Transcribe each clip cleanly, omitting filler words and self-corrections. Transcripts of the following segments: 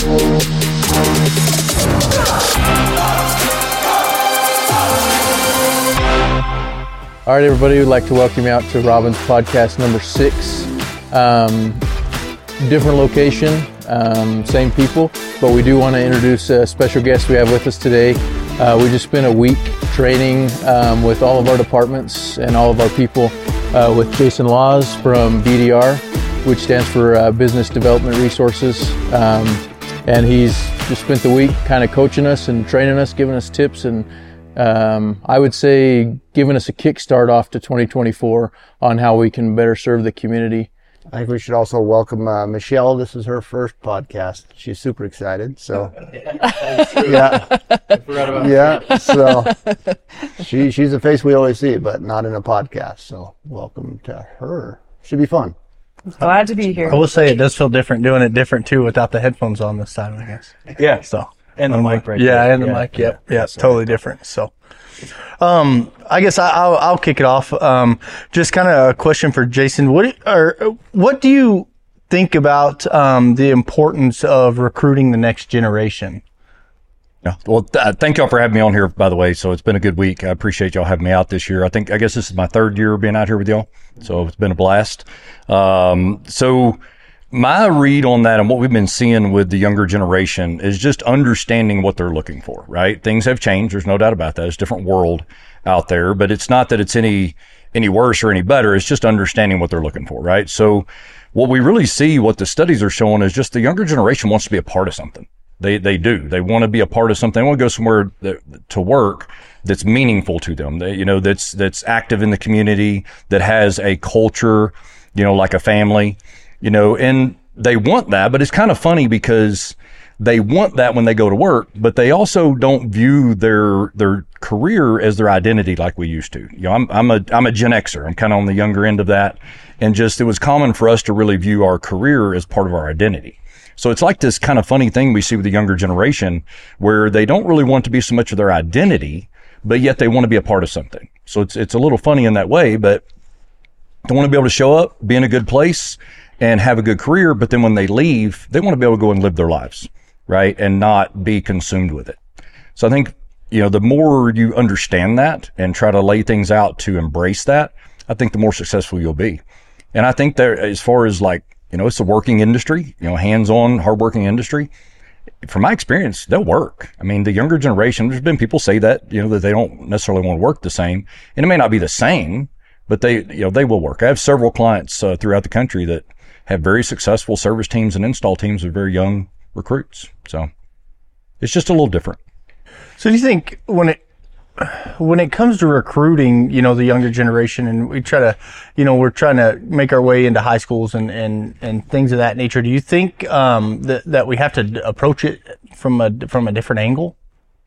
All right, everybody, we'd like to welcome you out to Robin's podcast number 6. Different location, same people, but we do want to introduce a special guest we have with us today. We just spent a week training with all of our departments and all of our people with Jason Laws from BDR, which stands for Business Development Resources. And he's just spent the week kind of coaching us and training us, giving us tips, and I would say giving us a kickstart off to 2024 on how we can better serve the community. I think we should also welcome Michelle. This is her first podcast. She's super excited. So, So she's a face we always see, but not in a podcast. So, welcome to her. Should be fun. Glad to be here. I will say it does feel different doing it different too without the headphones on this time, I guess. Yeah. So. And the mic right there. Yeah, and the mic. Yep. Yeah, it's totally different. So, I guess I'll kick it off. Just kind of a question for Jason. What do you think about the importance of recruiting the next generation? Yeah. Well, thank y'all for having me on here, by the way. So it's been a good week. I appreciate y'all having me out this year. I guess this is my 3rd year being out here with y'all. So it's been a blast. So my read on that and what we've been seeing with the younger generation is just understanding what they're looking for, right? Things have changed. There's no doubt about that. It's a different world out there, but it's not that it's any worse or any better. It's just understanding what they're looking for, right? So what we really see, what the studies are showing is just the younger generation wants to be a part of something. They do. They want to be a part of something. They want to go somewhere to work that's meaningful to them. That's active in the community, that has a culture, like a family. And they want that, but it's kind of funny because they want that when they go to work, but they also don't view their career as their identity like we used to. I'm a Gen Xer. I'm kind of on the younger end of that. And just, it was common for us to really view our career as part of our identity. So it's like this kind of funny thing we see with the younger generation where they don't really want to be so much of their identity, but yet they want to be a part of something. So it's a little funny in that way, but they want to be able to show up, be in a good place, and have a good career, but then when they leave, they want to be able to go and live their lives, right? And not be consumed with it. So I think, the more you understand that and try to lay things out to embrace that, I think the more successful you'll be. And I think that as far as it's a working industry, hands-on, hardworking industry. From my experience, they'll work. I mean, the younger generation, there's been people say that, that they don't necessarily want to work the same. And it may not be the same, but they will work. I have several clients throughout the country that have very successful service teams and install teams with very young recruits. So it's just a little different. So do you think when it comes to recruiting, the younger generation, and we try to, we're trying to make our way into high schools and things of that nature, do you think that we have to approach it from a different angle?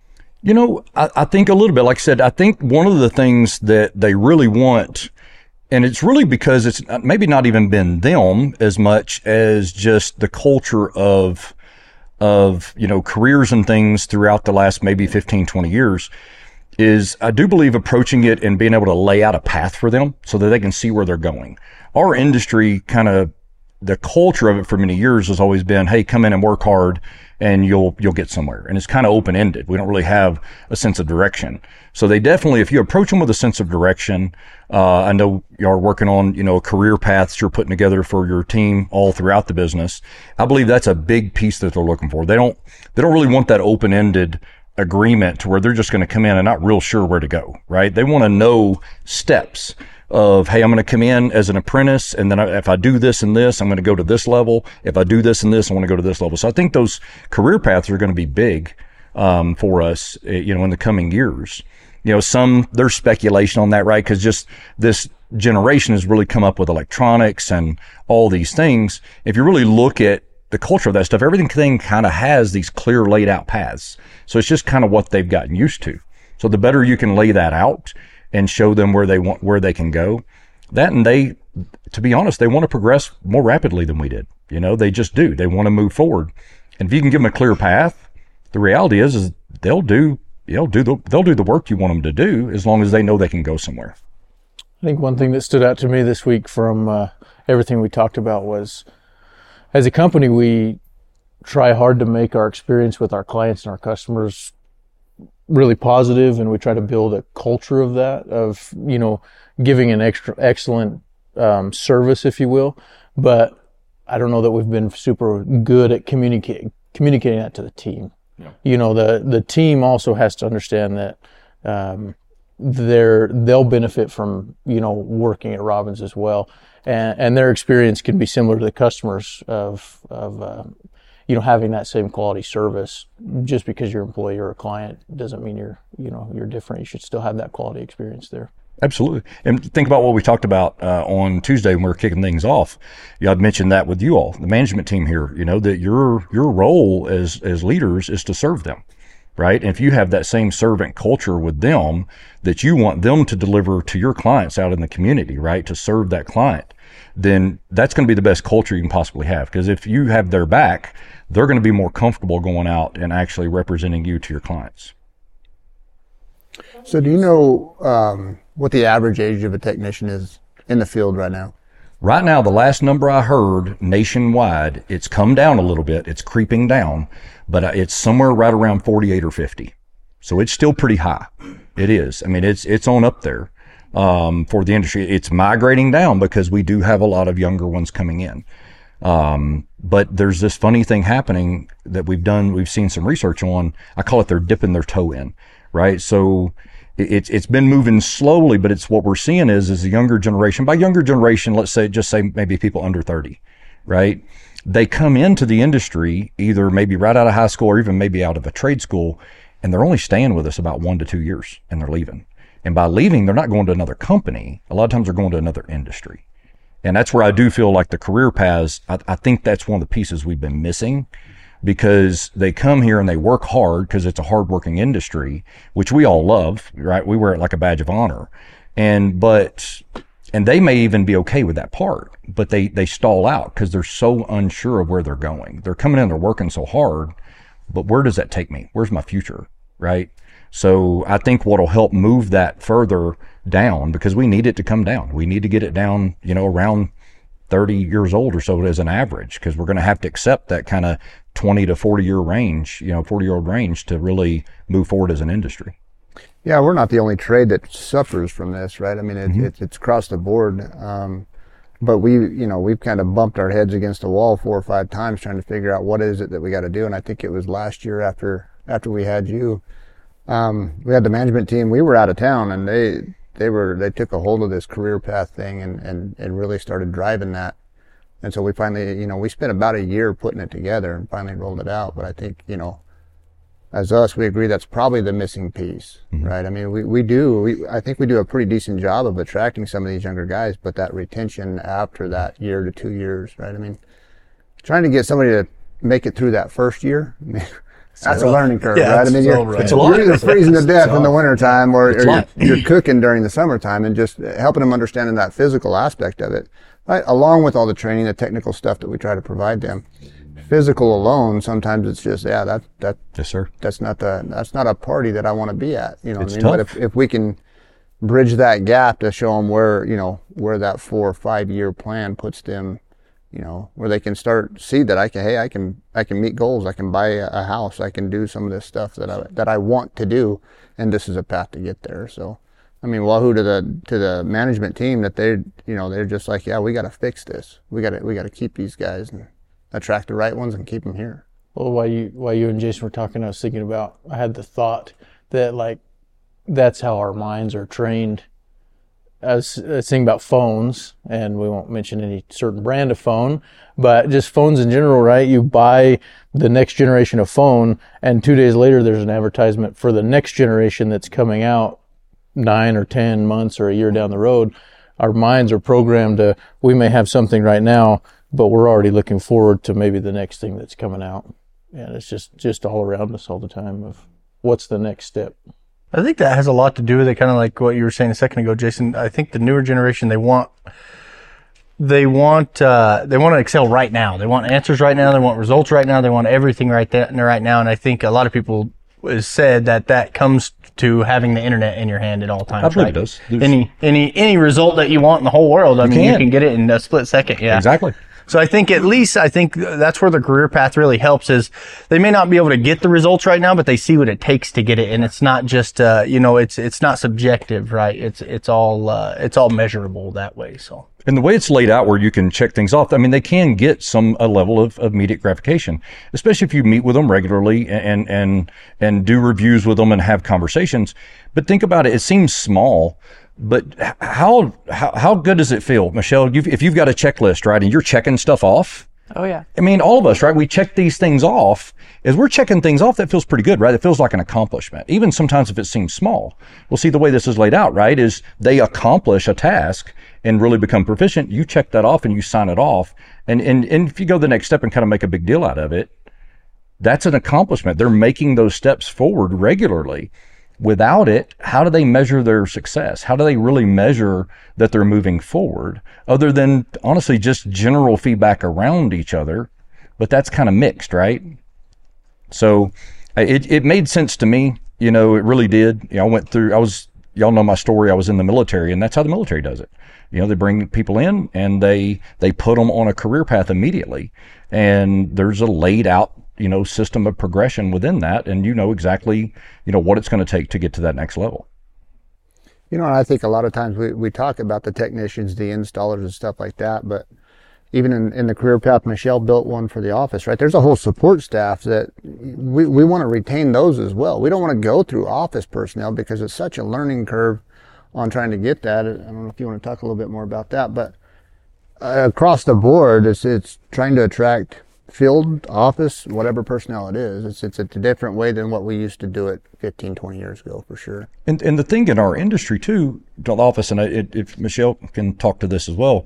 I think a little bit. Like I said, I think one of the things that they really want, and it's really because it's maybe not even been them as much as just the culture of careers and things throughout the last maybe 15, 20 years, is I do believe approaching it and being able to lay out a path for them so that they can see where they're going. Our industry the culture of it for many years has always been, hey, come in and work hard and you'll get somewhere. And it's kind of open-ended. We don't really have a sense of direction. So they definitely, if you approach them with a sense of direction, I know you're working on, career paths you're putting together for your team all throughout the business. I believe that's a big piece that they're looking for. They don't really want that open-ended agreement to where they're just going to come in and not real sure where to go, right? They want to know steps of, hey, I'm going to come in as an apprentice, and then if I do this and this, I'm going to go to this level. If I do this and this, I want to go to this level. So I think those career paths are going to be big for us, in the coming years. There's speculation on that, right? Because just this generation has really come up with electronics and all these things. If you really look at the culture of that stuff, everything kind of has these clear laid out paths. So it's just kind of what they've gotten used to. So the better you can lay that out and show them where they can go, and to be honest, they want to progress more rapidly than we did. They just do. They want to move forward. And if you can give them a clear path, the reality is they'll do the work you want them to do as long as they know they can go somewhere. I think one thing that stood out to me this week from everything we talked about was, as a company, we try hard to make our experience with our clients and our customers really positive, and we try to build a culture of that, of, giving an excellent service, if you will. But I don't know that we've been super good at communicating that to the team. Yeah. The team also has to understand that they'll benefit from working at Robbins as well, and their experience can be similar to the customers of having that same quality service. Just because you're an employee or a client doesn't mean you're different. You should still have that quality experience there. Absolutely. And think about what we talked about on Tuesday when we were kicking things off. I'd mentioned that with you all, the management team here, that your role as leaders is to serve them, right? And if you have that same servant culture with them, that you want them to deliver to your clients out in the community, right, to serve that client, then that's going to be the best culture you can possibly have. Because if you have their back, they're going to be more comfortable going out and actually representing you to your clients. So do you know what the average age of a technician is in the field right now? Right now, the last number I heard nationwide, it's come down a little bit. It's creeping down, but it's somewhere right around 48 or 50. So it's still pretty high. It is. I mean, it's on up there for the industry. It's migrating down because we do have a lot of younger ones coming in. But there's this funny thing happening that we've seen some research on. I call it they're dipping their toe in, right? So it's been moving slowly, but it's what we're seeing is the younger generation. By younger generation, let's say maybe people under 30, right? They come into the industry either maybe right out of high school or even maybe out of a trade school, and they're only staying with us about 1 to 2 years, and they're leaving. And by leaving, they're not going to another company. A lot of times they're going to another industry. And that's where I do feel like the career paths, I think that's one of the pieces we've been missing, because they come here and they work hard because it's a hardworking industry, which we all love, right? We wear it like a badge of honor. And they may even be okay with that part, but they stall out because they're so unsure of where they're going. They're coming in, they're working so hard, but where does that take me? Where's my future, right? So I think what'll help move that further down, because we need it to come down. We need to get it down, around 30 years old or so as an average, because we're going to have to accept that kind of 20 to 40 year range, 40-year-old range to really move forward as an industry. Yeah, we're not the only trade that suffers from this, right? I mean, it's across the board. But we've kind of bumped our heads against the wall 4 or 5 times trying to figure out what is it that we got to do. And I think it was last year after we had you, we had the management team. We were out of town, and they took a hold of this career path thing and really started driving that. And so we finally, we spent about a year putting it together and finally rolled it out. But I think, as us, we agree that's probably the missing piece, right? I mean, I think we do a pretty decent job of attracting some of these younger guys, but that retention after that year to 2 years, right? I mean, trying to get somebody to make it through that first year, that's a learning curve, right? I mean, you're either freezing to death in the wintertime or you're cooking during the summertime, and just helping them understanding that physical aspect of it, right? Along with all the training, the technical stuff that we try to provide them. Physical alone, sometimes it's just, yes, sir. That's not a party that I want to be at, It's what I mean? tough. But if we can bridge that gap to show them where that 4 or 5 year plan puts them, where they can see that I can meet goals. I can buy a house. I can do some of this stuff that I want to do. And this is a path to get there. So, I mean, wahoo to the management team that they're just like, yeah, we got to fix this. We got to keep these guys and attract the right ones and keep them here. Well, while you and Jason were talking, I had the thought that that's how our minds are trained. I was thinking about phones, and we won't mention any certain brand of phone, but just phones in general, right? You buy the next generation of phone, and 2 days later there's an advertisement for the next generation that's coming out 9 or 10 months or a year down the road. Our minds are programmed to, we may have something right now, but we're already looking forward to maybe the next thing that's coming out. And it's just all around us all the time of what's the next step. I think that has a lot to do with it, kind of like what you were saying a second ago, Jason. I think the newer generation, they want to excel right now. They want answers right now. They want results right now. They want everything right now. And I think a lot of people said that comes to having the internet in your hand at all times. I believe it does. Any result that you want in the whole world, I mean, you can get it in a split second. Yeah, exactly. So I think that's where the career path really helps is they may not be able to get the results right now, but they see what it takes to get it. And it's not just, it's not subjective, right? It's all measurable that way. So. And the way it's laid out where you can check things off, I mean, they can get a level of immediate gratification, especially if you meet with them regularly and do reviews with them and have conversations. But think about it. It seems small, but how good does it feel, Michelle? If you've got a checklist, right, and you're checking stuff off. Oh, yeah. I mean, all of us, right? We check these things off. As we're checking things off, that feels pretty good, right? It feels like an accomplishment, even sometimes if it seems small. Well, see, the way this is laid out, right, is they accomplish a task and really become proficient. You check that off and you sign it off. And if you go the next step and kind of make a big deal out of it, that's an accomplishment. They're making those steps forward regularly. Without it, how do they measure their success? How do they really measure that they're moving forward other than honestly just general feedback around each other? But that's kind of mixed, right? So it made sense to me. It really did. Y'all know my story. I was in the military, and that's how the military does it. They bring people in and they put them on a career path immediately. And there's a laid out, system of progression within that. And exactly, what it's going to take to get to that next level. I think a lot of times we talk about the technicians, the installers and stuff like that, but even in the career path, Michelle built one for the office, right? There's a whole support staff that we want to retain those as well. We don't want to go through office personnel because it's such a learning curve on trying to get that. I don't know if you want to talk a little bit more about that, but across the board, it's trying to attract field, office, whatever personnel it is. It's a different way than what we used to do it 15, 20 years ago, for sure. And the thing in our industry too, the office, and if Michelle can talk to this as well,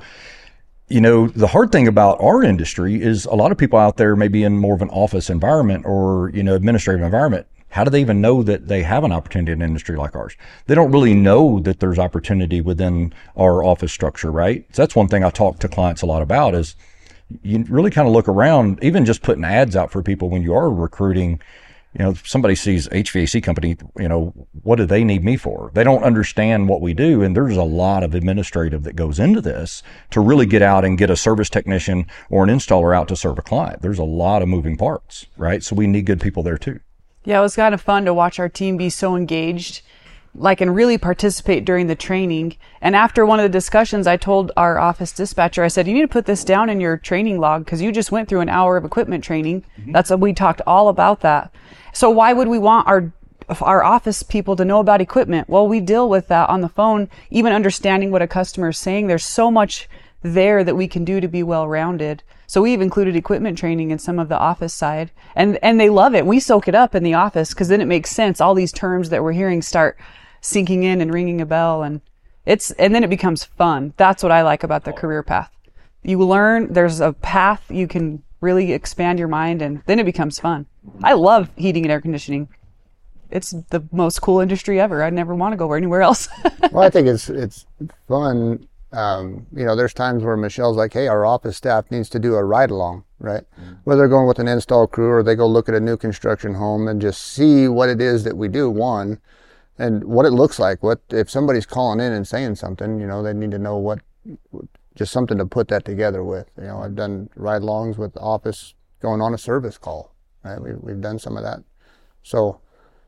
the hard thing about our industry is a lot of people out there may be in more of an office environment or, administrative environment. How do they even know that they have an opportunity in an industry like ours? They don't really know that there's opportunity within our office structure, right? So that's one thing I talk to clients a lot about is you really kind of look around, even just putting ads out for people when you are recruiting. If somebody sees HVAC company, what do they need me for? They don't understand what we do. And there's a lot of administrative that goes into this to really get out and get a service technician or an installer out to serve a client. There's a lot of moving parts, right? So we need good people there too. Yeah, it was kind of fun to watch our team be so engaged, and really participate during the training. And after one of the discussions, I told our office dispatcher, I said, you need to put this down in your training log because you just went through an hour of equipment training. Mm-hmm. We talked all about that. So why would we want our office people to know about equipment? Well, we deal with that on the phone, even understanding what a customer is saying. There's so much there that we can do to be well-rounded. So we've included equipment training in some of the office side, and they love it. We soak it up in the office because then it makes sense. All these terms that we're hearing start sinking in and ringing a bell, and then it becomes fun. That's what I like about the career path. You learn, there's a path, you can really expand your mind, and then it becomes fun. I love heating and air conditioning. It's the most cool industry ever. I never want to go anywhere else. Well, I think it's fun. There's times where Michelle's like, hey, our office staff needs to do a ride along, right? Whether they're going with an install crew or they go look at a new construction home and just see what it is that we do, one, and what it looks like. What if somebody's calling in and saying something, they need to know just something to put that together with. I've done ride-alongs with the office going on a service call, right? We've done some of that. So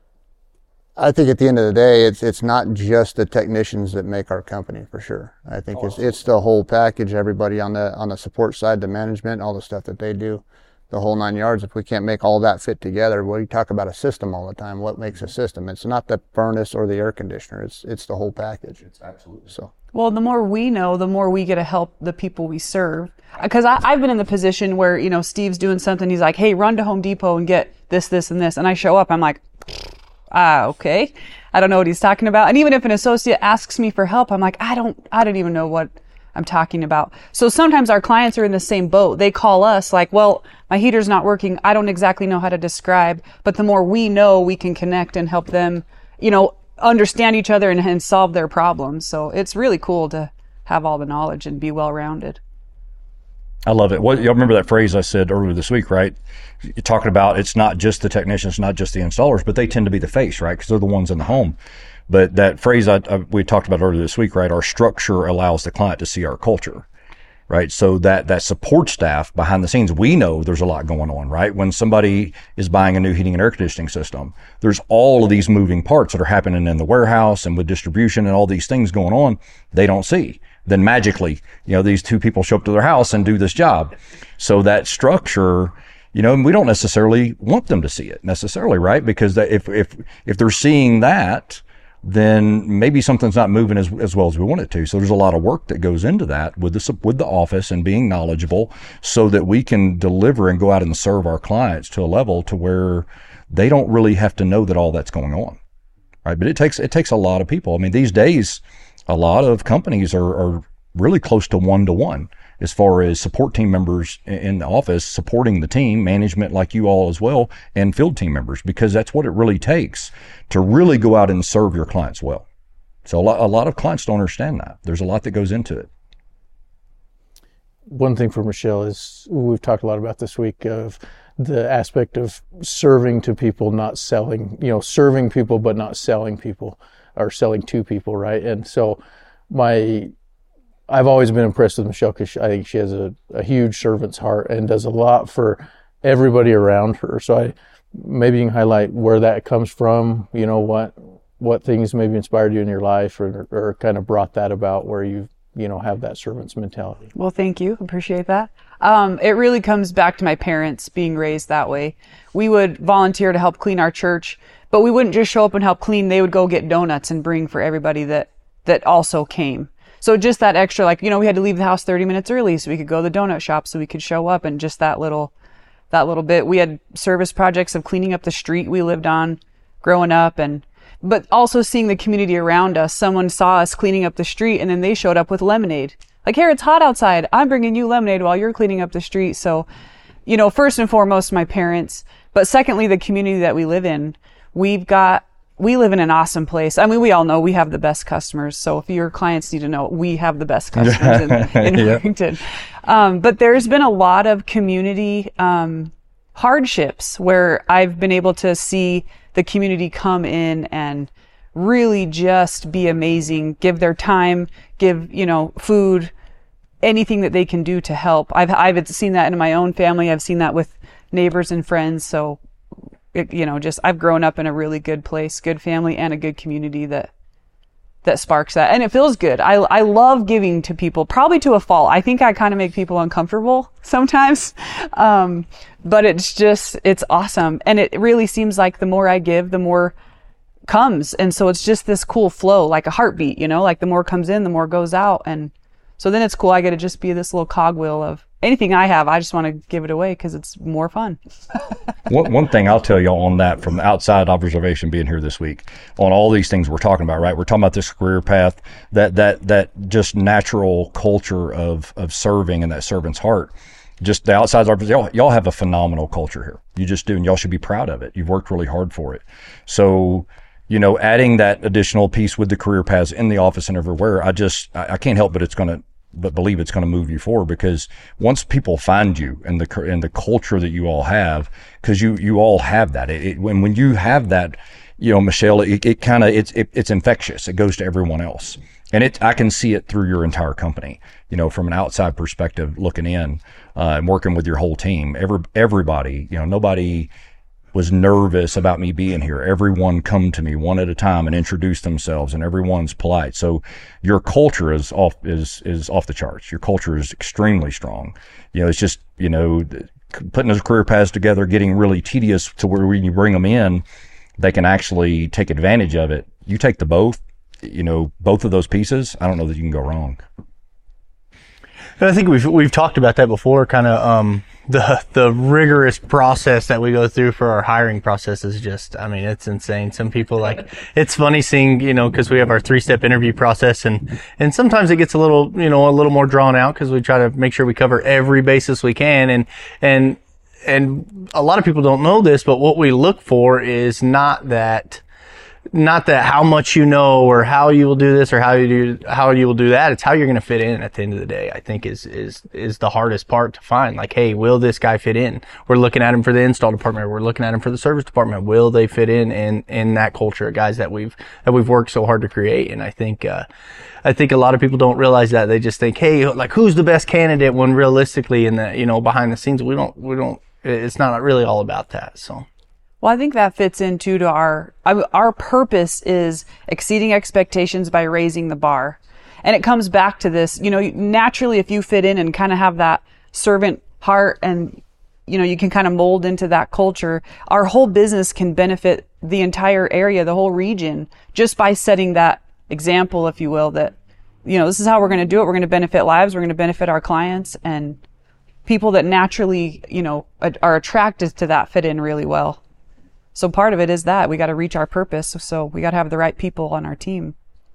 I think at the end of the day, it's not just the technicians that make our company, for sure. I think it's the whole package, everybody on the support side, the management, all the stuff that they do, the whole 9 yards. If we can't make all that fit together, we talk about a system all the time. What makes a system? It's not the furnace or the air conditioner. It's the whole package. It's absolutely so. Well, the more we know, the more we get to help the people we serve. Because I've been in the position where, Steve's doing something. He's like, hey, run to Home Depot and get this, this, and this. And I show up. I'm like, okay. I don't know what he's talking about. And even if an associate asks me for help, I'm like, I don't even know what I'm talking about. So sometimes our clients are in the same boat. They call us like, well, my heater's not working. I don't exactly know how to describe. But the more we know, we can connect and help them, understand each other and solve their problems. So it's really cool to have all the knowledge and be well-rounded. I love it. Y'all remember that phrase I said earlier this week, right? You're talking about it's not just the technicians, not just the installers, but they tend to be the face, right? Because they're the ones in the home. But that phrase we talked about earlier this week, right? Our structure allows the client to see our culture. right? So that support staff behind the scenes, we know there's a lot going on, right? When somebody is buying a new heating and air conditioning system, there's all of these moving parts that are happening in the warehouse and with distribution and all these things going on they don't see. Then magically, these two people show up to their house and do this job. So that structure, and we don't necessarily want them to see it necessarily, right? Because if they're seeing that, then maybe something's not moving as well as we want it to. So there's a lot of work that goes into that with the office and being knowledgeable so that we can deliver and go out and serve our clients to a level to where they don't really have to know that all that's going on, right? But it takes a lot of people. I mean, these days, a lot of companies are really close to 1-to-1 as far as support team members in the office supporting the team, management like you all as well, and field team members, because that's what it really takes to really go out and serve your clients well. So a lot of clients don't understand that. There's a lot that goes into it. One thing for Michelle is we've talked a lot about this week of the aspect of serving to people, not selling, serving people, but not selling people or selling to people. Right. And so I've always been impressed with Michelle because I think she has a huge servant's heart and does a lot for everybody around her. So maybe you can highlight where that comes from, what things maybe inspired you in your life or kind of brought that about where you have that servant's mentality. Well, thank you. Appreciate that. It really comes back to my parents being raised that way. We would volunteer to help clean our church, but we wouldn't just show up and help clean. They would go get donuts and bring for everybody that also came. So just that extra, we had to leave the house 30 minutes early so we could go to the donut shop so we could show up, and just that little bit. We had service projects of cleaning up the street we lived on growing up, but also seeing the community around us. Someone saw us cleaning up the street and then they showed up with lemonade. Like, here, it's hot outside. I'm bringing you lemonade while you're cleaning up the street. So, first and foremost, my parents, but secondly, the community that we live in. We live in an awesome place. I mean, we all know we have the best customers. So if your clients need to know, we have the best customers in Warrington. But there's been a lot of community hardships where I've been able to see the community come in and really just be amazing, give their time, give, food, anything that they can do to help. I've seen that in my own family. I've seen that with neighbors and friends. So I've grown up in a really good place, good family, and a good community that sparks that. And it feels good. I love giving to people, probably to a fault. I think I kind of make people uncomfortable sometimes. But it's awesome. And it really seems like the more I give, the more comes. And so it's just this cool flow, like a heartbeat, like the more comes in, the more goes out. And so then it's cool. I get to just be this little cogwheel of anything I have. I just want to give it away because it's more fun. One thing I'll tell you on that from outside observation being here this week on all these things we're talking about, right? We're talking about this career path, that just natural culture of serving and that servant's heart. Just the outside observation, y'all have a phenomenal culture here. You just do, and y'all should be proud of it. You've worked really hard for it. So, adding that additional piece with the career paths in the office and everywhere, I can't help but believe it's going to move you forward, because once people find you and the culture that you all have, because you all have that. When you have that, Michelle, it's infectious. It goes to everyone else, and I can see it through your entire company. From an outside perspective, looking in and working with your whole team. Everybody, nobody was nervous about me being here. Everyone come to me one at a time and introduce themselves, and everyone's polite. So your culture is off the charts. Your culture is extremely strong. It's just, putting those career paths together, getting really tedious to where when you bring them in, they can actually take advantage of it. You take both of those pieces, I don't know that you can go wrong. And I think we've talked about that before, kind of, the rigorous process that we go through for our hiring process is just, it's insane. Some people it's funny seeing, cause we have our 3-step interview process, and sometimes it gets a little more drawn out cause we try to make sure we cover every basis we can. And a lot of people don't know this, but what we look for is not that not that how much you know or how you will do this or how you will do that. It's how you're going to fit in at the end of the day, I think is the hardest part to find. Like, hey, will this guy fit in? We're looking at him for the install department. We're looking at him for the service department. Will they fit in that culture of guys that we've worked so hard to create? And I think a lot of people don't realize that. They just think, hey, like, who's the best candidate, when realistically in the, behind the scenes, we don't, it's not really all about that. So. Well, I think that fits into our purpose is exceeding expectations by raising the bar. And it comes back to this, naturally, if you fit in and kind of have that servant heart and, you can kind of mold into that culture, our whole business can benefit the entire area, the whole region, just by setting that example, if you will, that, this is how we're going to do it. We're going to benefit lives. We're going to benefit our clients, and people that naturally, are attracted to that fit in really well. So part of it is that we got to reach our purpose. So we got to have the right people on our team.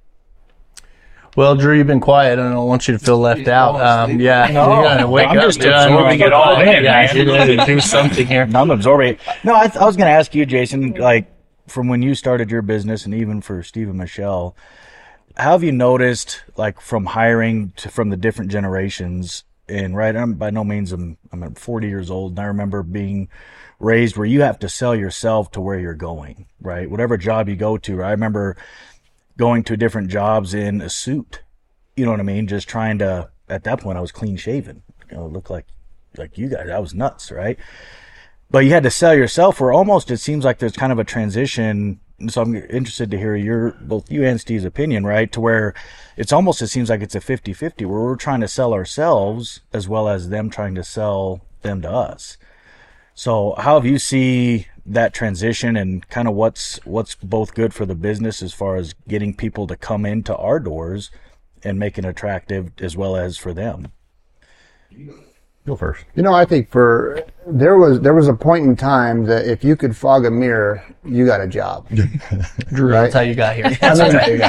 Well, Drew, you've been quiet. I don't want you to feel left out. Yeah, no, you got to wake I'm up. just absorbing it all in. Yeah, you got to do something here. I'm absorbing it. No, I was going to ask you, Jason, like, from when you started your business, and even for Steve and Michelle, how have you noticed, like, from hiring from the different generations? And I'm by no means I'm 40 years old, and I remember being raised where you have to sell yourself to where you're going, right? Whatever job you go to. I remember going to different jobs in a suit, you know what I mean? Just trying to, at that point I was clean shaven, look like you guys. I was nuts, right? But you had to sell yourself, where almost it seems like there's kind of a transition. So I'm interested to hear both you and Steve's opinion, right? To where it seems like it's a 50-50, where we're trying to sell ourselves as well as them trying to sell them to us. So how have you see that transition, and kind of what's both good for the business as far as getting people to come into our doors and make it attractive, as well as for them? Go first. I think there was a point in time that if you could fog a mirror, you got a job. Drew, right? That's how you got here. That's how you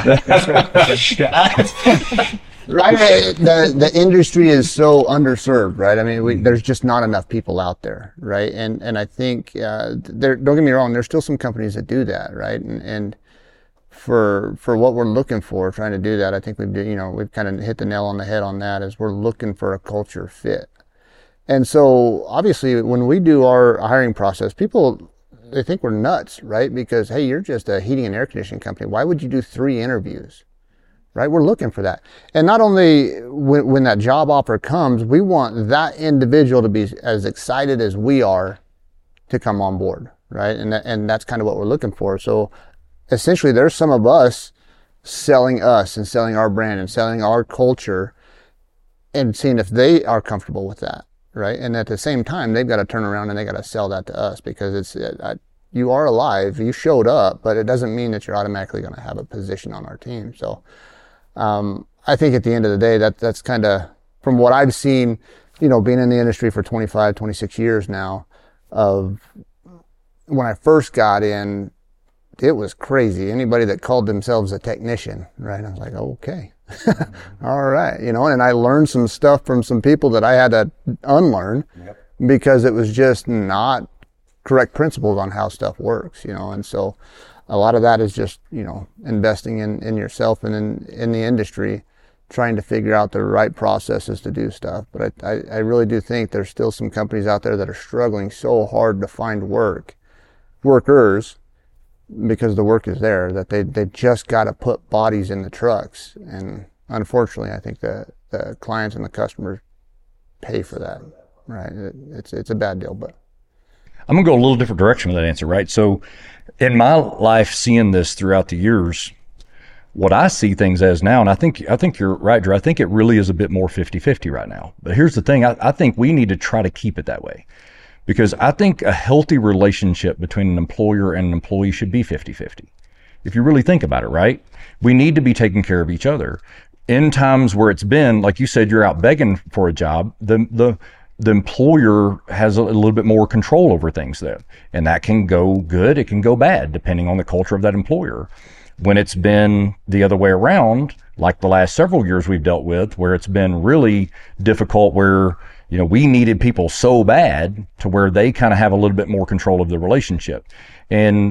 got here. Right. The industry is so underserved, right? I mean, there's just not enough people out there, right? And I think, don't get me wrong, there's still some companies that do that, right? And for what we're looking for, trying to do that, I think we've kind of hit the nail on the head on that, is we're looking for a culture fit. And so obviously when we do our hiring process, people, they think we're nuts, right? Because, hey, you're just a heating and air conditioning company. Why would you do 3 interviews? Right? We're looking for that. And not only when that job offer comes, we want that individual to be as excited as we are to come on board, right? And that's kind of what we're looking for. So essentially there's some of us selling us and selling our brand and selling our culture and seeing if they are comfortable with that, right? And at the same time, they've got to turn around and they got to sell that to us, because you are alive, you showed up, but it doesn't mean that you're automatically going to have a position on our team. So I think at the end of the day, that's kind of, from what I've seen, being in the industry for 25, 26 years now, of when I first got in, it was crazy. Anybody that called themselves a technician, right? I was like, okay, all right, and I learned some stuff from some people that I had to unlearn, because it was just not correct principles on how stuff works, and so a lot of that is just, investing in yourself and in the industry, trying to figure out the right processes to do stuff. But I really do think there's still some companies out there that are struggling so hard to find workers, because the work is there, that they just got to put bodies in the trucks. And unfortunately, I think the clients and the customers pay for that, right? It's a bad deal, but. I'm going to go a little different direction with that answer, right? So in my life, seeing this throughout the years, what I see things as now, and I think you're right, Drew, I think it really is a bit more 50-50 right now. But here's the thing, I think we need to try to keep it that way, because I think a healthy relationship between an employer and an employee should be 50-50. If you really think about it, right? We need to be taking care of each other. In times where it's been, like you said, you're out begging for a job, the employer has a little bit more control over things then. And that can go good, it can go bad, depending on the culture of that employer. When it's been the other way around, like the last several years we've dealt with, where it's been really difficult, where, we needed people so bad to where they kind of have a little bit more control of the relationship. And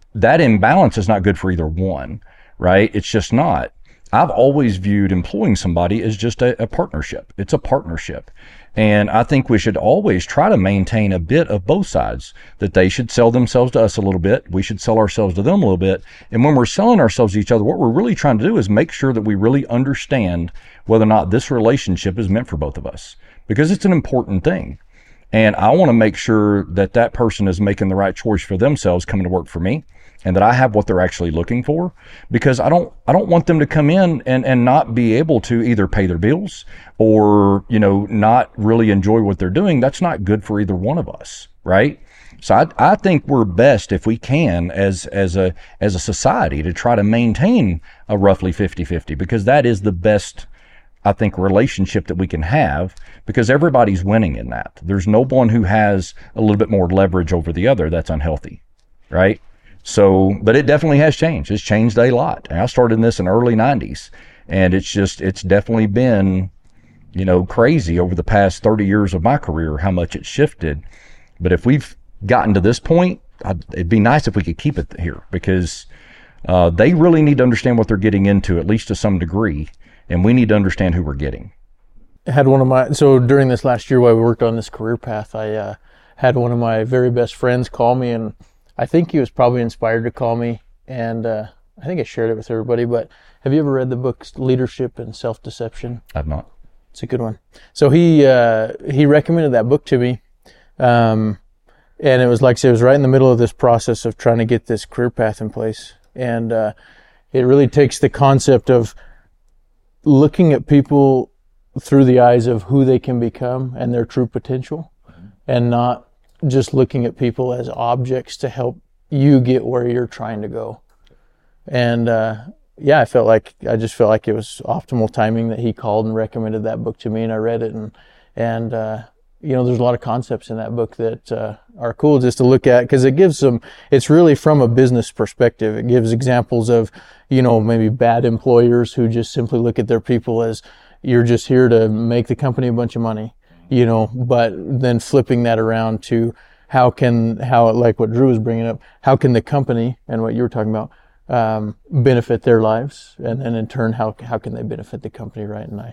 that imbalance is not good for either one, right? It's just not. I've always viewed employing somebody as just a partnership. It's a partnership. And I think we should always try to maintain a bit of both sides, that they should sell themselves to us a little bit. We should sell ourselves to them a little bit. And when we're selling ourselves to each other, what we're really trying to do is make sure that we really understand whether or not this relationship is meant for both of us, because it's an important thing. And I want to make sure that that person is making the right choice for themselves coming to work for me, and that I have what they're actually looking for, because I don't want them to come in and not be able to either pay their bills or, not really enjoy what they're doing. That's not good for either one of us, right? So I think we're best if we can as a society to try to maintain a roughly 50-50, because that is the best, I think, relationship that we can have, because everybody's winning in that. There's no one who has a little bit more leverage over the other that's unhealthy, right? So, but it definitely has changed. It's changed a lot. And I started in this in the early 90s, and it's definitely been, crazy over the past 30 years of my career, how much it's shifted. But if we've gotten to this point, it'd be nice if we could keep it here, because they really need to understand what they're getting into, at least to some degree. And we need to understand who we're getting. So during this last year while we worked on this career path, I had one of my very best friends call me, and I think he was probably inspired to call me, and I think I shared it with everybody, but have you ever read the book Leadership and Self-Deception? I've not. It's a good one. So he recommended that book to me, and it was like I said, it was right in the middle of this process of trying to get this career path in place, and it really takes the concept of looking at people through the eyes of who they can become and their true potential, and not just looking at people as objects to help you get where you're trying to go. And I just felt like it was optimal timing that he called and recommended that book to me, and I read it, and there's a lot of concepts in that book that are cool just to look at, because it's really from a business perspective. It gives examples of, maybe bad employers who just simply look at their people as, you're just here to make the company a bunch of money. But then flipping that around to how like what Drew was bringing up, how can the company, and what you were talking about, benefit their lives, and then in turn, how can they benefit the company, right? And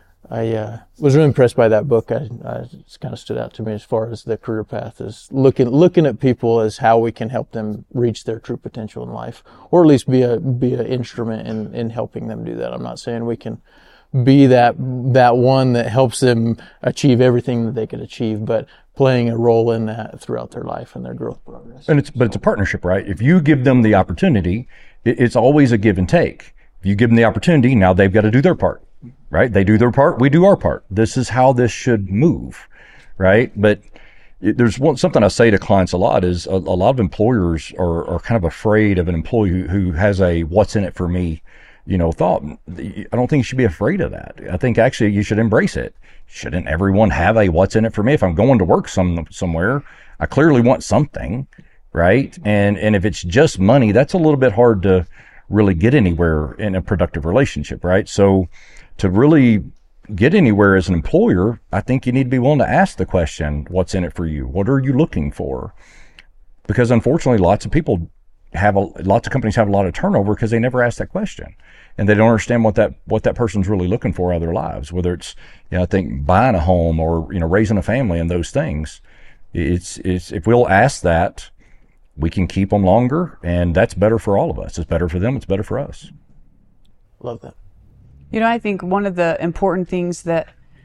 I was really impressed by that book. It's kind of stood out to me as far as the career path is looking at people as how we can help them reach their true potential in life, or at least be an instrument in helping them do that. I'm not saying we can be that one that helps them achieve everything that they could achieve, but playing a role in that throughout their life and their growth progress. But it's a partnership, right? If you give them the opportunity, it's always a give and take. If you give them the opportunity, now they've got to do their part, right? They do their part, we do our part. This is how this should move, right? But there's something I say to clients a lot is a lot of employers are kind of afraid of an employee who has a what's in it for me thought. I don't think you should be afraid of that. I think actually you should embrace it. Shouldn't everyone have a what's in it for me? If I'm going to work somewhere, I clearly want something, right? And if it's just money, that's a little bit hard to really get anywhere in a productive relationship, right? So to really get anywhere as an employer, I think you need to be willing to ask the question, what's in it for you? What are you looking for? Because unfortunately, lots of companies have a lot of turnover because they never ask that question, and they don't understand what that person's really looking for out of their lives. Whether it's, I think buying a home or, raising a family and those things, it's if we'll ask that, we can keep them longer, and that's better for all of us. It's better for them. It's better for us. Love that. I think one of the important things that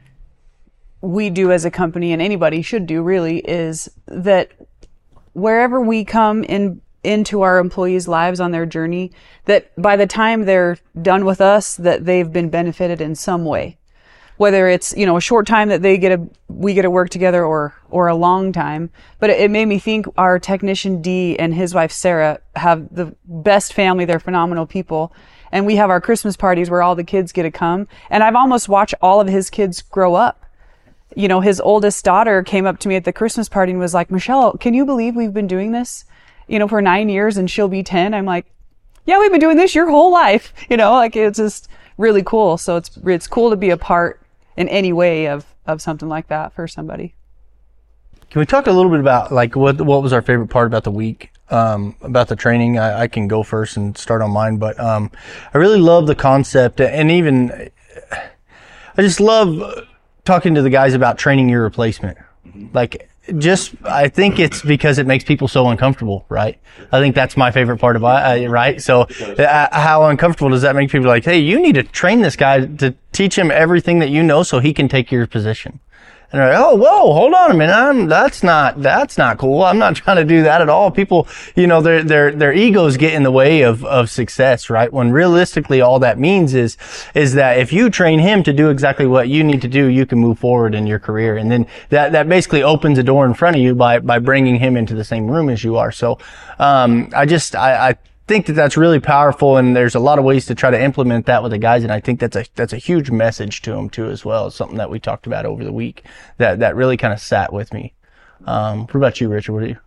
we do as a company, and anybody should do really, is that wherever we come into our employees' lives on their journey, that by the time they're done with us, that they've been benefited in some way. Whether it's, a short time that we get to work together or a long time. But it made me think our technician D and his wife Sarah have the best family. They're phenomenal people. And we have our Christmas parties where all the kids get to come. And I've almost watched all of his kids grow up. His oldest daughter came up to me at the Christmas party and was like, Michelle, can you believe we've been doing this, for 9 years, and she'll be 10? I'm like, yeah, we've been doing this your whole life. It's just really cool. So it's cool to be a part in any way of something like that for somebody. Can we talk a little bit about what was our favorite part about the week? about the training. I can go first and start on mine, but I really love the concept, and even I just love talking to the guys about training your replacement. Like, I think it's because it makes people so uncomfortable, right? I think that's my favorite part about it, right? So how uncomfortable does that make people? Like, hey, you need to train this guy to teach him everything that you know so he can take your position. And they're like, oh, whoa, hold on a minute. That's not cool. I'm not trying to do that at all. People, their egos get in the way of success, right? When realistically all that means is that if you train him to do exactly what you need to do, you can move forward in your career. And then that basically opens a door in front of you by bringing him into the same room as you are. So, I think that that's really powerful, and there's a lot of ways to try to implement that with the guys, and I think that's a huge message to them too as well. It's something that we talked about over the week that really kind of sat with me. What about you, Richard? What are you?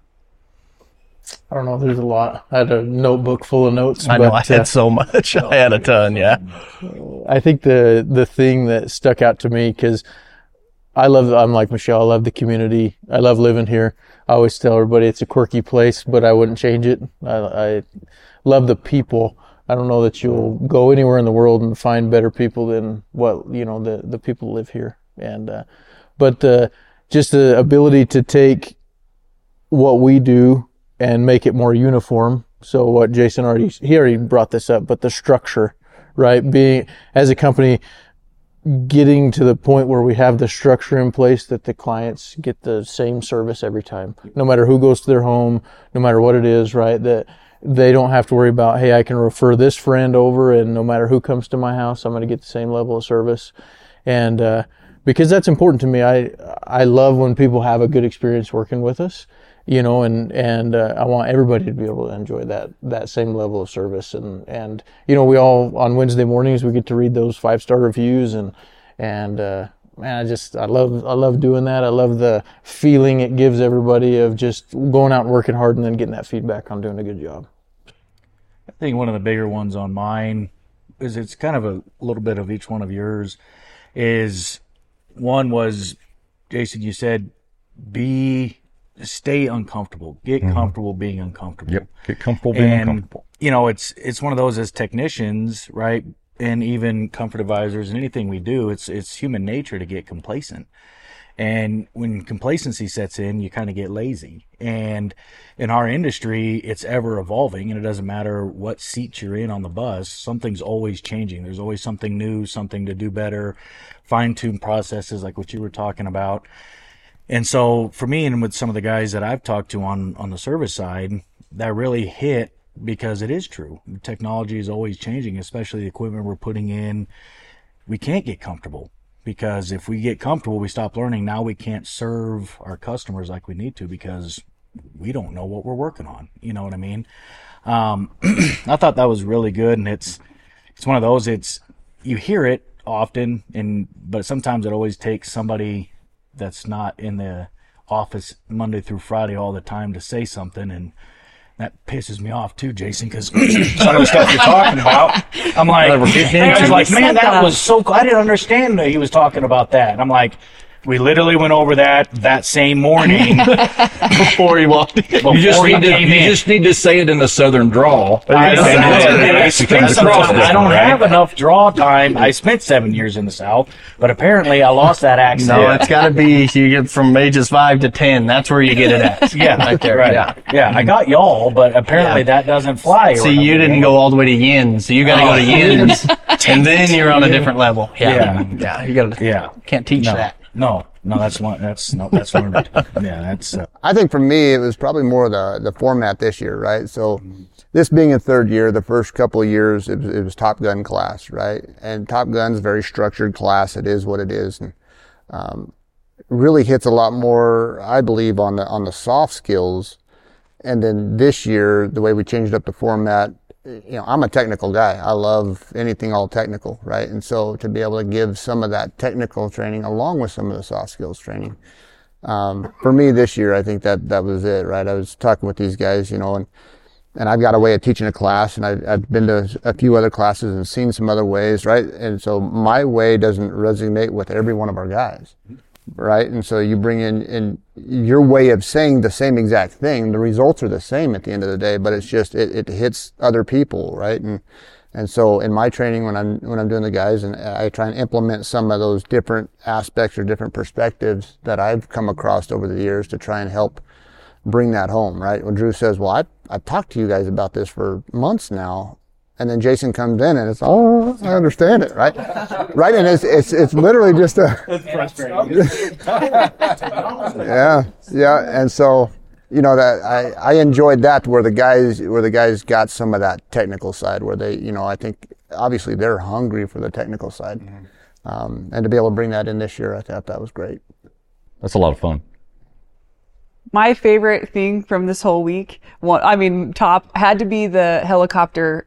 I don't know. There's a lot. I had a notebook full of notes. I know I had so much. I had a ton. Yeah. I think the thing that stuck out to me, because I'm like Michelle. I love the community. I love living here. I always tell everybody it's a quirky place, but I wouldn't change it. I love the people. I don't know that you'll go anywhere in the world and find better people than the people live here. And but just the ability to take what we do and make it more uniform. So what Jason already brought this up, but the structure, right? Being as a company, getting to the point where we have the structure in place that the clients get the same service every time, no matter who goes to their home, no matter what it is, right? That they don't have to worry about, hey, I can refer this friend over, and no matter who comes to my house, I'm going to get the same level of service. And because that's important to me. I love when people have a good experience working with us, and I want everybody to be able to enjoy that same level of service. And we all, on Wednesday mornings, we get to read those 5-star reviews, and man, I love doing that. I love the feeling it gives everybody of just going out and working hard and then getting that feedback on doing a good job. I think one of the bigger ones on mine is, it's kind of a little bit of each one of yours, is one was, Jason, you said, stay uncomfortable. Get comfortable being uncomfortable. Yep. Get comfortable being uncomfortable. It's one of those, as technicians, right? And even comfort advisors and anything we do, it's human nature to get complacent. And when complacency sets in, you kind of get lazy. And in our industry, it's ever evolving, and it doesn't matter what seat you're in on the bus, something's always changing. There's always something new, something to do better, fine-tune processes like what you were talking about. And so for me, and with some of the guys that I've talked to on the service side, that really hit, because it is true. Technology is always changing, especially the equipment we're putting in. We can't get comfortable, because if we get comfortable, we stop learning. Now we can't serve our customers like we need to, because we don't know what we're working on. You know what I mean? I thought that was really good, and it's one of those, you hear it often, but sometimes it always takes somebody that's not in the office Monday through Friday all the time to say something, and that pisses me off too, Jason, because some of the stuff you're talking about, I'm like, I was like, man, that was so cool. I didn't understand that he was talking about that. And I'm like, we literally went over that same morning before he walked in. You just need to say it in the southern drawl. I don't have enough draw time. I spent 7 years in the South, but apparently I lost that accent. No, it's got to be, you get from ages 5 to 10. That's where you get it at. Yeah, right there. Right. Yeah, I got y'all, but apparently that doesn't fly. See, you didn't go all the way to yin, so you got to go to yins, and then you're on a different level. Yeah. You got to. Yeah, can't teach that. No, that's learned. Yeah, that's. I think for me, it was probably more the format this year, right? So, this being a third year, the first couple of years, it was Top Gun class, right? And Top Gun's a very structured class. It is what it is, and really hits a lot more, I believe, on the soft skills. And then this year, the way we changed up the format, I'm a technical guy. I love anything all technical, right? And so to be able to give some of that technical training along with some of the soft skills training, for me this year, I think that was it, right? I was talking with these guys, and I've got a way of teaching a class, and I've been to a few other classes and seen some other ways, right? And so my way doesn't resonate with every one of our guys. right? And so you bring in your way of saying the same exact thing. The results are the same at the end of the day, but it's just it hits other people, right? And so in my training, when I'm doing the guys, and I try and implement some of those different aspects or different perspectives that I've come across over the years to try and help bring that home, right? When Drew says, well, I've talked to you guys about this for months now, and then Jason comes in and it's, oh, I understand it, right? Right, and it's literally just That's frustrating. yeah, and so, you know, that I enjoyed that where the guys got some of that technical side where they, you know, I think obviously they're hungry for the technical side, and to be able to bring that in this year, I thought that was great. That's a lot of fun. My favorite thing from this whole week, top had to be the helicopter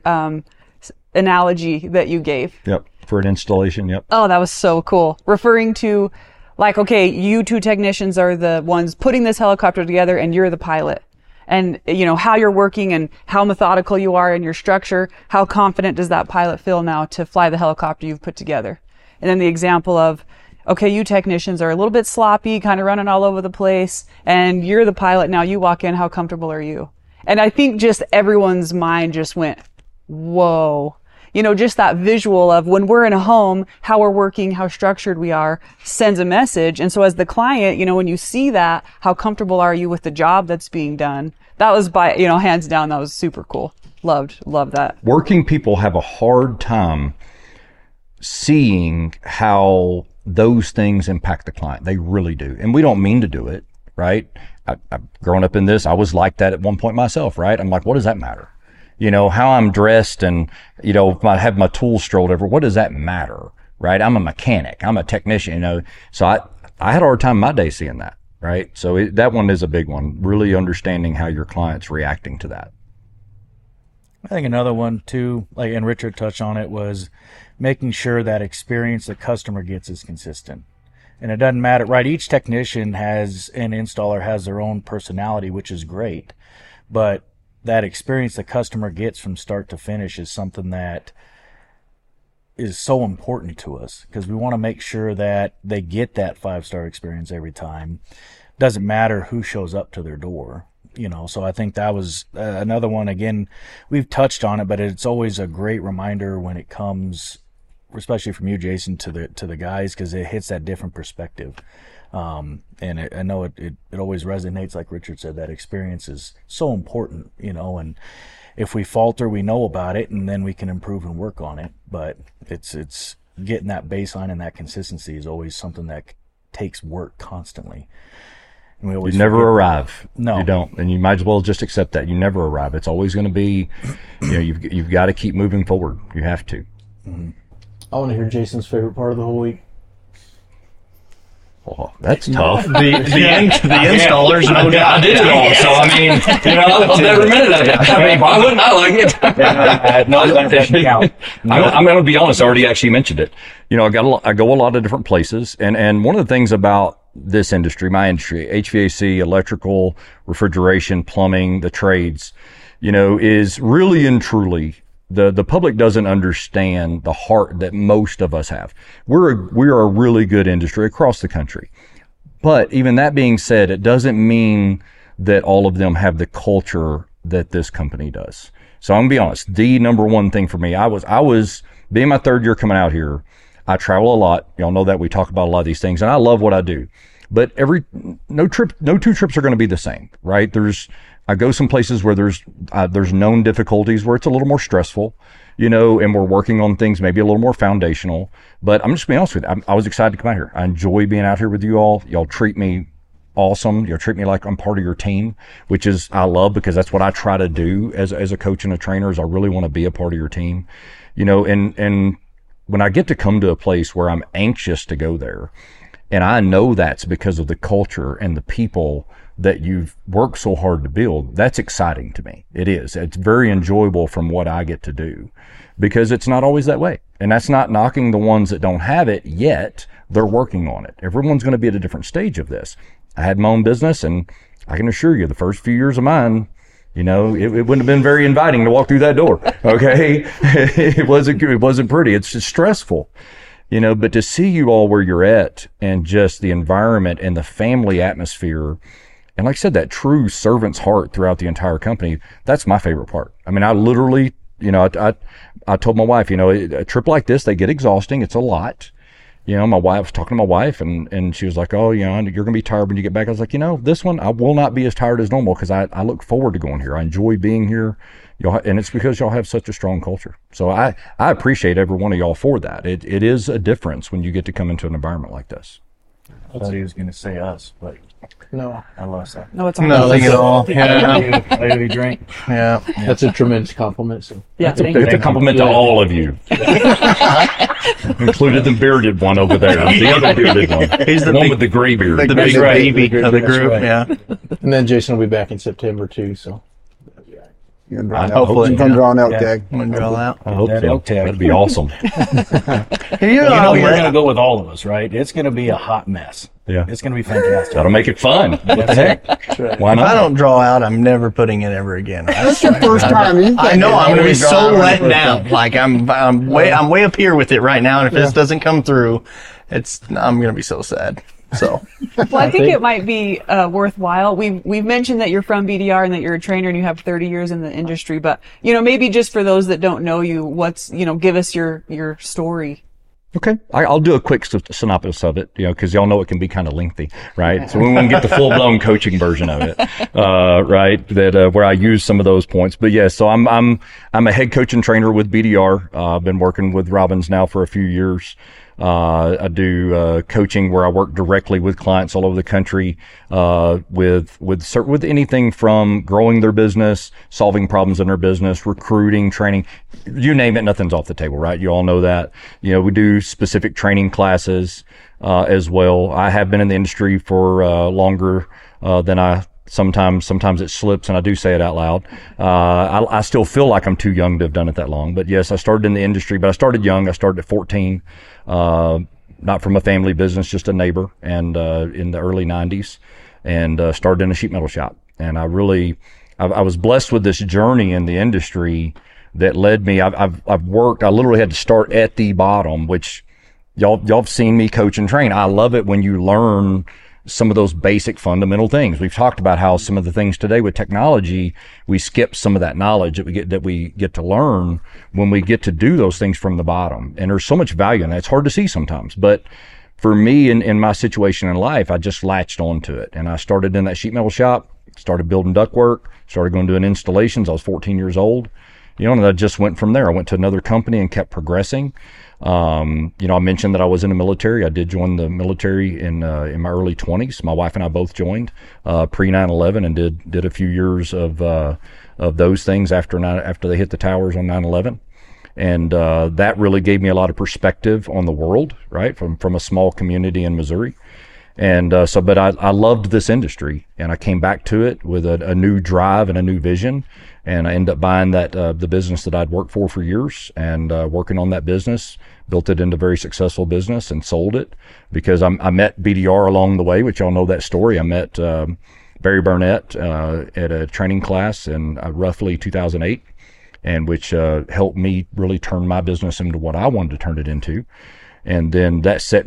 analogy that you gave. Yep. For an installation. Yep. Oh, that was so cool. Referring to, like, okay, you two technicians are the ones putting this helicopter together and you're the pilot. And, you know, how you're working and how methodical you are in your structure, how confident does that pilot feel now to fly the helicopter you've put together? And then the example of, okay, you technicians are a little bit sloppy, kind of running all over the place, and you're the pilot now, you walk in, how comfortable are you? And I think just everyone's mind just went, whoa. You know, just that visual of when we're in a home, how we're working, how structured we are, sends a message. And so as the client, you know, when you see that, how comfortable are you with the job that's being done? That was hands down, that was super cool. Loved that. Working people have a hard time seeing how those things impact the client. They really do. And we don't mean to do it, right? Growing up in this, I was like that at one point myself, right? I'm like, what does that matter? You know, how I'm dressed and, you know, if I have my tools strolled over, what does that matter, right? I'm a mechanic. I'm a technician, you know. So I had a hard time my day seeing that, right? So that one is a big one, really understanding how your client's reacting to that. I think another one too, like, and Richard touched on it, was making sure that experience the customer gets is consistent. And it doesn't matter, right? Each technician and installer has their own personality, which is great. But that experience the customer gets from start to finish is something that is so important to us, because we want to make sure that they get that 5-star experience every time. Doesn't matter who shows up to their door. You know, so I think that was another one. Again, we've touched on it, but it's always a great reminder when it comes, especially from you, Jason, to the guys, because it hits that different perspective. And I know it always resonates, like Richard said, that experience is so important, you know, and if we falter, we know about it, and then we can improve and work on it. But it's getting that baseline and that consistency is always something that takes work constantly. You never arrive. No, you don't, and you might as well just accept that you never arrive. It's always going to be, you know, you've got to keep moving forward. You have to. Mm-hmm. I want to hear Jason's favorite part of the whole week. Oh, that's tough. The installers, no doubt. I did it all, so I mean, you know, I loved every minute of it. I mean, why wouldn't I like it? I'm going to be honest. I already actually mentioned it. You know, I go a lot of different places, and one of the things about this industry, my industry, HVAC, electrical, refrigeration, plumbing, the trades, you know, is really and truly the public doesn't understand the heart that most of us have. We are a really good industry across the country. But even that being said, it doesn't mean that all of them have the culture that this company does. So I'm gonna be honest, the number one thing for me, I was being my third year coming out here, I travel a lot. Y'all know that we talk about a lot of these things, and I love what I do. But no two trips are going to be the same, right? I go some places where there's known difficulties where it's a little more stressful, you know, and we're working on things maybe a little more foundational. But I'm just being honest with you. I was excited to come out here. I enjoy being out here with you all. Y'all treat me awesome. You'll treat me like I'm part of your team, which is I love, because that's what I try to do as a coach and a trainer. Is I really want to be a part of your team, you know. And when I get to come to a place where I'm anxious to go there, and I know that's because of the culture and the people that you've worked so hard to build, that's exciting to me. It is. It's very enjoyable from what I get to do, because it's not always that way. And that's not knocking the ones that don't have it yet. They're working on it. Everyone's going to be at a different stage of this. I had my own business, and I can assure you the first few years of mine, you know, it wouldn't have been very inviting to walk through that door. Okay. It wasn't pretty. It's just stressful. but to see you all where you're at and just the environment and the family atmosphere, and like I said, that true servant's heart throughout the entire company, that's my favorite part. I mean, I literally, I told my wife, a trip like this, they get exhausting. It's a lot. I was talking to my wife and she was like, oh, you're going to be tired when you get back. I was like, this one, I will not be as tired as normal because I look forward to going here. I enjoy being here. And it's because y'all have such a strong culture. So I appreciate every one of y'all for that. It is a difference when you get to come into an environment like this. I thought he was going to say us, but No. I lost that. No, it's all Nothing at all. Yeah. I owe you a drink. Yeah. That's a tremendous compliment. So. Yeah, thank It's you. a compliment to all of you, included the bearded one over there. The other bearded one. He's the one big- with the gray beard. The big right. baby of the That's group. right. Yeah. And then Jason will be back in September too. So You can draw an Hopefully, elk, you can draw an elk yeah. tag. I'm gonna draw out. I hope That so. elk tag. That'd be awesome. You You know you're let- going to go with all of us, right? It's going to be a hot mess. Yeah. It's going to be fantastic. That'll make it fun. What the heck? right. Why If I not? don't draw out, I'm never putting it ever again. That's your first time. I know I'm going to be so let down. down. Like I'm way up here with it right now, and if this doesn't come through, I'm going to be so sad. So Well, I think it might be worthwhile. We've mentioned that you're from BDR and that you're a trainer and you have 30 years in the industry, but maybe just for those that don't know you, give us your story. Okay. I'll do a quick synopsis of it, because y'all know it can be kind of lengthy, right? So we won't get the full-blown coaching version of it, right? Where I use some of those points. But yeah, so I'm a head coach and trainer with BDR. I've been working with Robbins now for a few years. I do coaching where I work directly with clients all over the country, with anything from growing their business, solving problems in their business, recruiting, training, you name it, nothing's off the table, right? You all know that. We do specific training classes as well. I have been in the industry for longer than I sometimes it slips and I do say it out loud. I still feel like I'm too young to have done it that long, but yes, I started in the industry, but I started young. I started at 14, not from a family business, just a neighbor, and in the early 90s, and started in a sheet metal shop. And I was blessed with this journey in the industry that led me. I've worked, I literally had to start at the bottom, which y'all have seen me coach and train. I love it when you learn some of those basic fundamental things. We've talked about how some of the things today with technology, we skip some of that knowledge that we get to learn when we get to do those things from the bottom. And there's so much value in that. It's hard to see sometimes, but for me in my situation in life, I just latched onto it. And I started in that sheet metal shop, started building ductwork, started going doing installations. I was 14 years old. And I just went from there. I went to another company and kept progressing. I mentioned that I was in the military. I did join the military in my early 20s. My wife and I both joined pre 9/11 and did a few years of those things after they hit the towers on 9/11. And that really gave me a lot of perspective on the world, right, from a small community in Missouri. And but I loved this industry, and I came back to it with a new drive and a new vision. And I ended up buying the business that I'd worked for years, and working on that business, built it into a very successful business and sold it because I met BDR along the way, which y'all know that story. I met Barry Burnett at a training class in roughly 2008, and which helped me really turn my business into what I wanted to turn it into. And then that set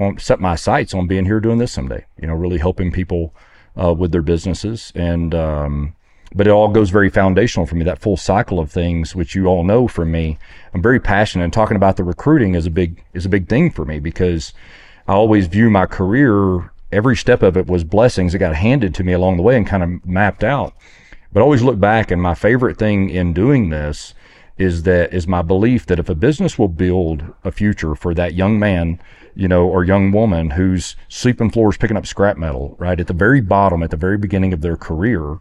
my sights on being here doing this someday, really helping people with their businesses. And but it all goes very foundational for me, that full cycle of things, which you all know from me. I'm very passionate, and talking about the recruiting is a big thing for me because I always view my career, every step of it was blessings that got handed to me along the way and kind of mapped out. But I always look back, and my favorite thing in doing this is my belief that if a business will build a future for that young man, or young woman who's sweeping floors, picking up scrap metal, right, at the very bottom, at the very beginning of their career,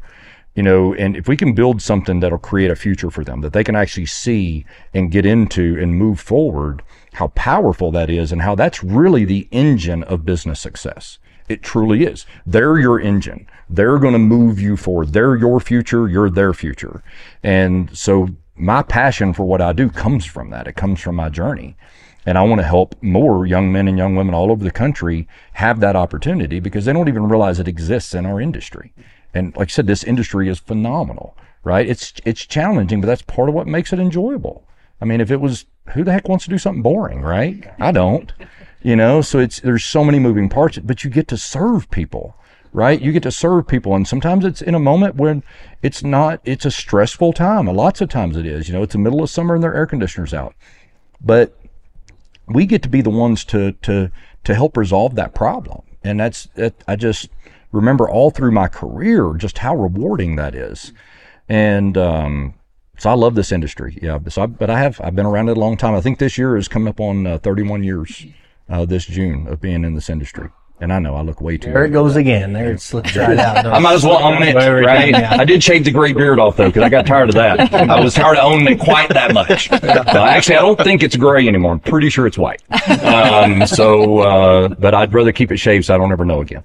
and if we can build something that'll create a future for them that they can actually see and get into and move forward, how powerful that is and how that's really the engine of business success. It truly is. They're your engine. They're going to move you forward. They're your future. You're their future. And so my passion for what I do comes from that. It comes from my journey. And I want to help more young men and young women all over the country have that opportunity because they don't even realize it exists in our industry. And like I said, this industry is phenomenal, right? It's challenging, but that's part of what makes it enjoyable. I mean, if it was who the heck wants to do something boring, right? I don't, so there's so many moving parts, but you get to serve people, right? You get to serve people. And sometimes it's in a moment when it's a stressful time. Lots of times it is, it's the middle of summer and their air conditioner's out, but we get to be the ones to help resolve that problem. And I just remember all through my career just how rewarding that is. And so I love this industry. Yeah. But I've been around it a long time. I think this year is coming up on 31 years this June of being in this industry. And I know I look way too. There it goes again. There it's tried out. I might as well own it, right? I did shave the gray beard off though because I got tired of that. I was tired of owning it quite that much. Actually, I don't think it's gray anymore. I'm pretty sure it's white. But I'd rather keep it shaved so I don't ever know again.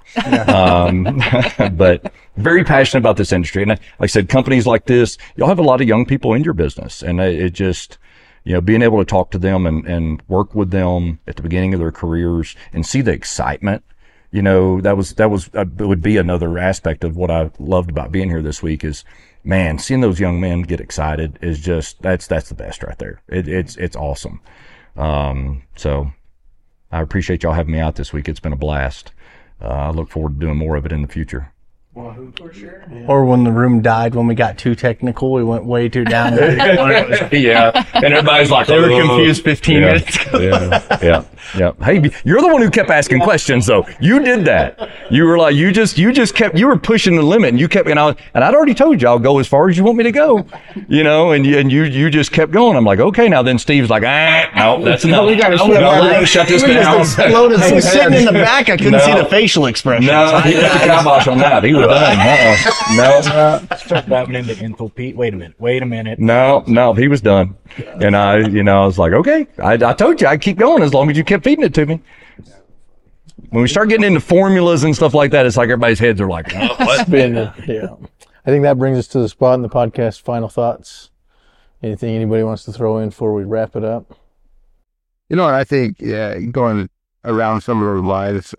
But very passionate about this industry, and like I said, companies like this, y'all have a lot of young people in your business, and it just. Being able to talk to them and work with them at the beginning of their careers and see the excitement, that would be another aspect of what I loved about being here this week is, man, seeing those young men get excited is just, that's the best right there. It's awesome. So I appreciate y'all having me out this week. It's been a blast. I look forward to doing more of it in the future. Well, for sure. Yeah. Or when the room died, when we got too technical, we went way too down. Yeah. And everybody's like, they were confused 15 minutes ago. Yeah. Hey, you're the one who kept asking questions though. You did that. You were like, you were pushing the limit and you kept, and I'd already told you I'll go as far as you want me to go, and you just kept going. I'm like, okay, now then Steve's like, no, that's enough. We gotta shut this down. I was sitting in the back. I couldn't see the facial expression. No, he got the kibosh on that. He was done. No. Start diving into info, Pete. Wait a minute. No, he was done. And I was like, okay, I told you I'd keep going as long as you kept feeding it to me. When we start getting into formulas and stuff like that, it's like everybody's heads are like, oh, what? Yeah. I think that brings us to the spot in the podcast. Final thoughts. Anything anybody wants to throw in before we wrap it up? I think, going around some of our lives,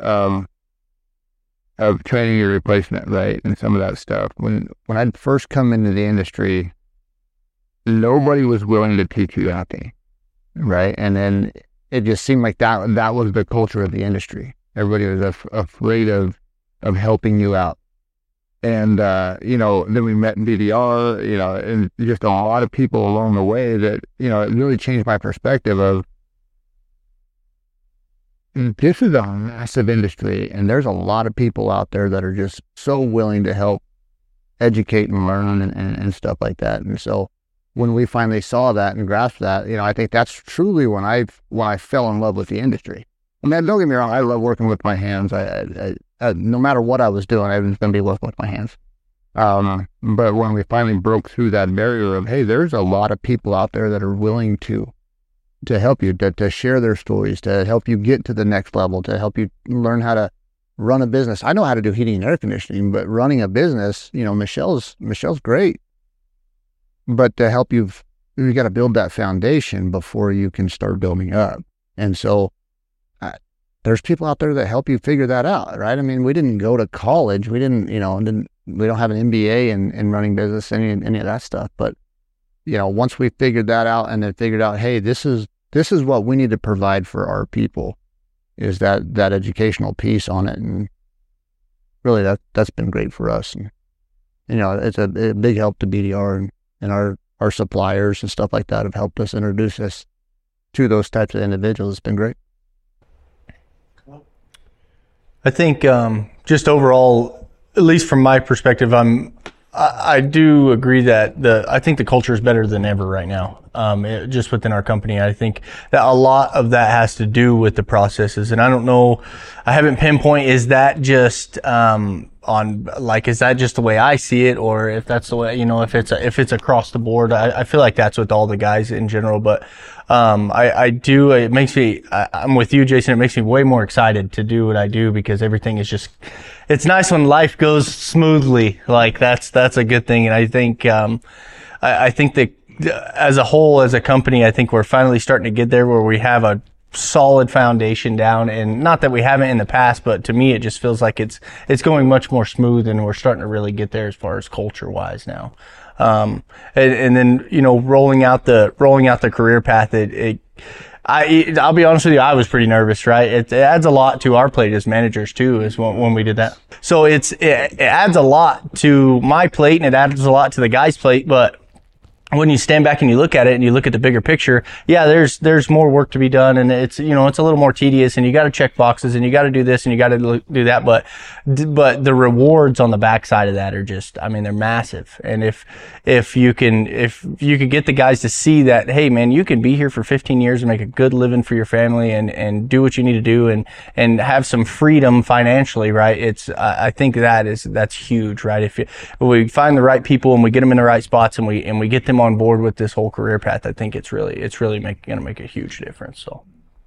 of training your replacement, right, and some of that stuff. When I'd first come into the industry, nobody was willing to teach you anything, right? And then it just seemed like that was the culture of the industry. Everybody was afraid of helping you out. And, then we met in BDR, and just a lot of people along the way that, it really changed my perspective of, this is a massive industry, and there's a lot of people out there that are just so willing to help educate and learn and stuff like that. And so when we finally saw that and grasped that, I think that's truly when I fell in love with the industry. I mean, don't get me wrong, I love working with my hands. I no matter what I was doing, I was going to be working with my hands. But when we finally broke through that barrier of, hey, there's a lot of people out there that are willing to help you, to share their stories, to help you get to the next level, to help you learn how to run a business. I know how to do heating and air conditioning, but running a business, Michelle's great. But to help you got to build that foundation before you can start building up. And so there's people out there that help you figure that out, right? I mean, we didn't go to college. We didn't, we don't have an MBA in running business, any of that stuff. But once we figured that out and then figured out, hey, this is what we need to provide for our people, is that educational piece on it. And really that's been great for us. And, it's a big help to BDR and our suppliers and stuff like that have helped us introduce us to those types of individuals. It's been great. I think just overall, at least from my perspective, I do agree that I think the culture is better than ever right now. Just within our company, I think that a lot of that has to do with the processes. And I don't know, I haven't pinpoint, is that just, is that just the way I see it, or if that's the way, if it's across the board? I feel like that's with all the guys in general, but, it makes me, I'm with you, Jason. It makes me way more excited to do what I do because everything is just, it's nice when life goes smoothly. Like that's a good thing. And I think, I think that as a whole, as a company, I think we're finally starting to get there where we have a solid foundation down, and not that we haven't in the past, but to me, it just feels like it's going much more smooth, and we're starting to really get there as far as culture wise now. And then, rolling out the career path, it I'll be honest with you, I was pretty nervous, right? It adds a lot to our plate as managers too, is when we did that. So it adds a lot to my plate and it adds a lot to the guy's plate, but when you stand back and you look at it and you look at the bigger picture, yeah, there's more work to be done, and it's a little more tedious, and you got to check boxes and you got to do this and you got to do that, but the rewards on the backside of that are just, I mean, they're massive. And if you can get the guys to see that, hey man, you can be here for 15 years and make a good living for your family and do what you need to do and have some freedom financially, right? I think that's huge, right? If we find the right people and we get them in the right spots and we get them on board with this whole career path, I think it's really going to make a huge difference. So,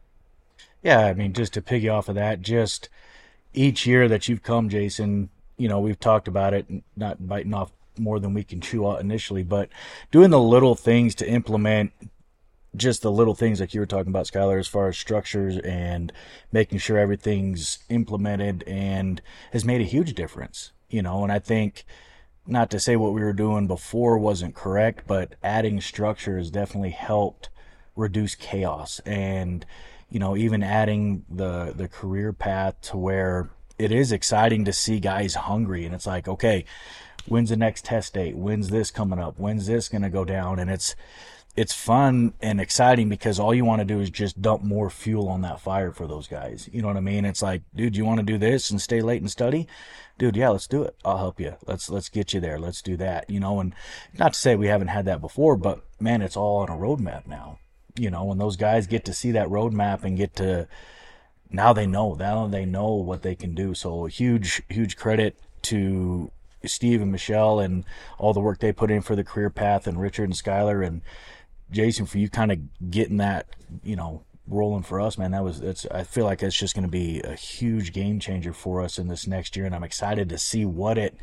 yeah, I mean, just to piggy off of that, just each year that you've come, Jason, we've talked about it, not biting off more than we can chew out initially, but doing the little things to implement just the little things like you were talking about, Skylar, as far as structures and making sure everything's implemented and has made a huge difference, and I think, not to say what we were doing before wasn't correct, but adding structure has definitely helped reduce chaos. And, even adding the career path to where it is exciting to see guys hungry. And it's like, okay, when's the next test date? When's this coming up? When's this going to go down? And it's fun and exciting because all you want to do is just dump more fuel on that fire for those guys. You know what I mean? It's like, dude, you want to do this and stay late and study? Dude, yeah, let's do it. I'll help you. Let's get you there. Let's do that. And not to say we haven't had that before, but man, it's all on a roadmap now. When those guys get to see that roadmap and now they know what they can do. So huge credit to Steve and Michelle and all the work they put in for the career path, and Richard and Skylar and Jason for you kind of getting that, rolling for us, man. I feel like it's just going to be a huge game changer for us in this next year. And I'm excited to see what it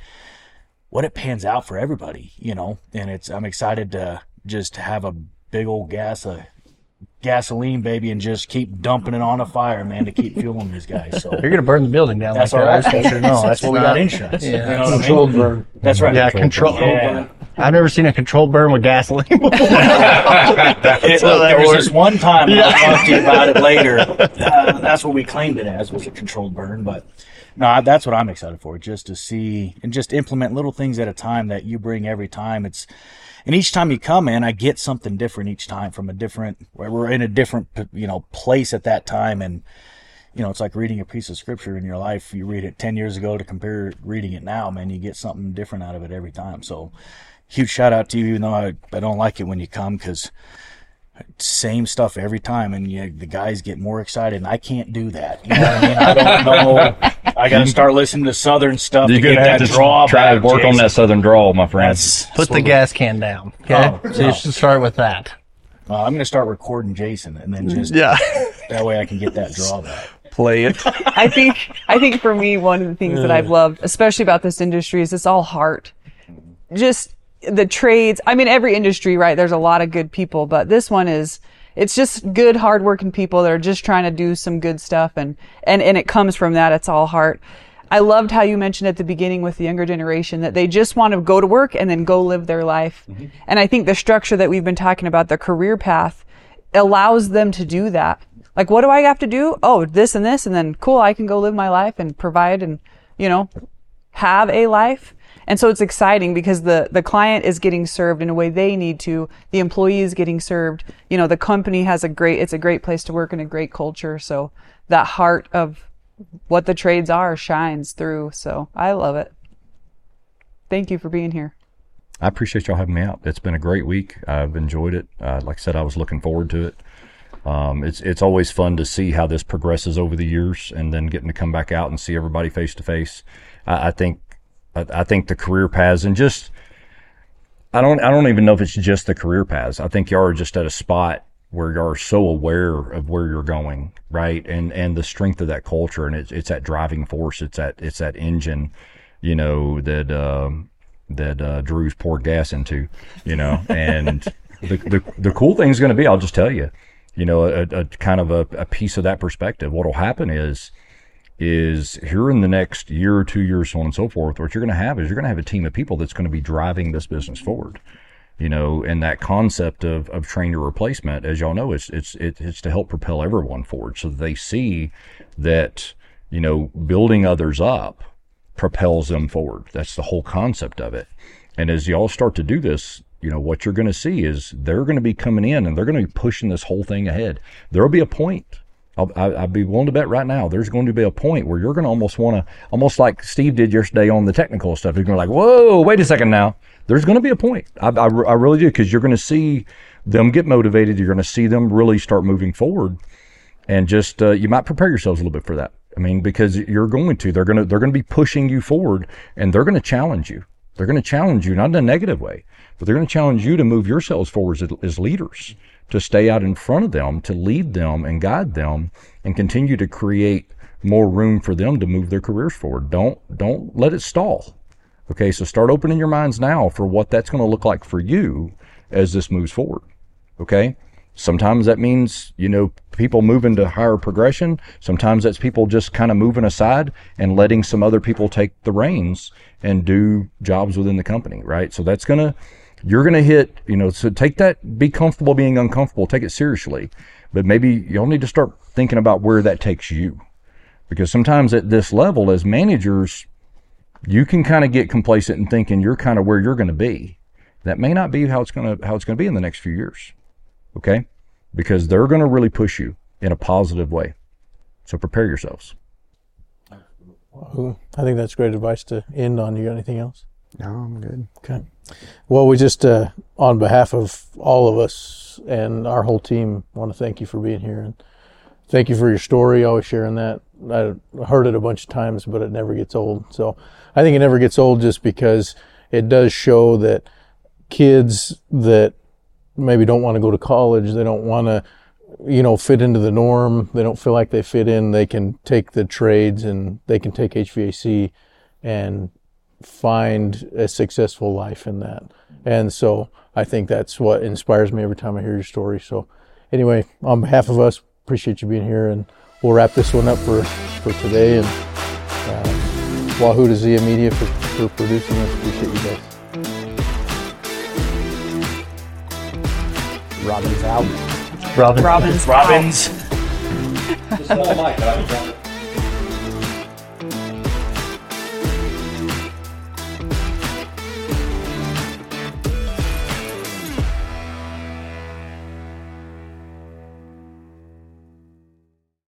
pans out for everybody, and I'm excited to just have a big old gasoline, baby, and just keep dumping it on a fire, man, to keep fueling these guys. So you're going to burn the building down. That's like all right. That's what we got insurance. Yeah. Controlled burn. That's right. Yeah, controlled burn. I've never seen a controlled burn with gasoline before. There was this one time, and I'll talk to you about it later. That's what we claimed it as, was a controlled burn. But no, that's what I'm excited for, just to see and just implement little things at a time that you bring every time. And each time you come in, I get something different each time we're in a different, place at that time. And, it's like reading a piece of scripture in your life. You read it 10 years ago to compare reading it now, man, you get something different out of it every time. So huge shout out to you, even though I don't like it when you come, because same stuff every time, and the guys get more excited, and I can't do that. You know what I mean? I don't know. I got to start listening to Southern stuff. You're going to have to try to work on that Southern drawl, my friend. Put the gas can down. Okay, so you should start with that. I'm going to start recording Jason, and then just that way I can get that draw back. Play it. I think for me, one of the things that I've loved, especially about this industry, is it's all heart. Just the trades. I mean, every industry, right? There's a lot of good people, but this one it's just good, hardworking people that are just trying to do some good stuff, and it comes from that. It's all heart. I loved how you mentioned at the beginning with the younger generation that they just want to go to work and then go live their life. Mm-hmm. And I think the structure that we've been talking about, the career path, allows them to do that. Like, what do I have to do? Oh, this and this, and then cool, I can go live my life and provide and, have a life. And so it's exciting because the client is getting served in a way they need to. The employee is getting served. The company has it's a great place to work and a great culture. So that heart of what the trades are shines through. So I love it. Thank you for being here. I appreciate y'all having me out. It's been a great week. I've enjoyed it. Like I said, I was looking forward to it. It's always fun to see how this progresses over the years, and then getting to come back out and see everybody face to face. I think the career paths, and just I don't even know if it's just the career paths. I think y'all are just at a spot where you are so aware of where you're going, right? And the strength of that culture, and it's that driving force. It's that engine, that Drew's poured gas into, and the cool thing is going to be, I'll just tell you, a kind of a piece of that perspective. What'll happen is here in the next year or 2 years, so on and so forth, what you're going to have is you're going to have a team of people that's going to be driving this business forward. And that concept of train your replacement, as y'all know, it's to help propel everyone forward so that they see that, building others up propels them forward. That's the whole concept of it. And as y'all start to do this, what you're going to see is they're going to be coming in and they're going to be pushing this whole thing ahead. There'll be a point. I'd be willing to bet right now there's going to be a point where you're going to almost like Steve did yesterday on the technical stuff. You're going to be like, whoa, wait a second now. There's going to be a point. I really do, because you're going to see them get motivated. You're going to see them really start moving forward, and just you might prepare yourselves a little bit for that. Because you're going to. They're going to be pushing you forward, and they're going to challenge you. They're going to challenge you, not in a negative way, but they're going to challenge you to move yourselves forward as leaders, to stay out in front of them, to lead them and guide them, and continue to create more room for them to move their careers forward. Don't let it stall. Okay, so start opening your minds now for what that's going to look like for you as this moves forward. Okay? Sometimes that means, people moving to higher progression. Sometimes that's people just kind of moving aside and letting some other people take the reins and do jobs within the company, right? So you're going to hit, so take that, be comfortable being uncomfortable, take it seriously. But maybe you'll need to start thinking about where that takes you. Because sometimes at this level, as managers, you can kind of get complacent and thinking you're kind of where you're going to be. That may not be how it's going to be in the next few years. Okay? Because they're going to really push you in a positive way. So prepare yourselves. Well, I think that's great advice to end on. You got anything else? No, I'm good. Okay. Well, we just, on behalf of all of us and our whole team, want to thank you for being here. And thank you for your story, always sharing that. I heard it a bunch of times, but it never gets old. So I think it never gets old just because it does show that kids that maybe don't want to go to college, they don't want to, fit into the norm, they don't feel like they fit in, they can take the trades and they can take HVAC and find a successful life in that. And so I think that's what inspires me every time I hear your story. So anyway, on behalf of us, appreciate you being here, and we'll wrap this one up for today. And Wahoo to Zia Media for producing this. Appreciate you guys. Robin's out. Robins. Robin's. Just small mic,